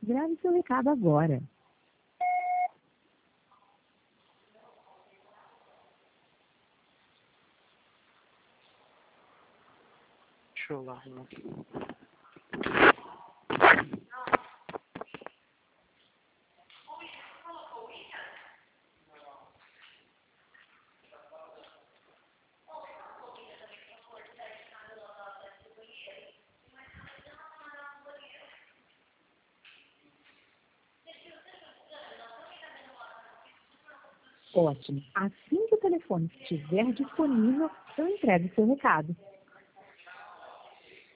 Grave seu recado agora. Deixa eu lá arrumar aqui. Ótimo. Assim que o telefone estiver disponível, eu entrego o seu recado.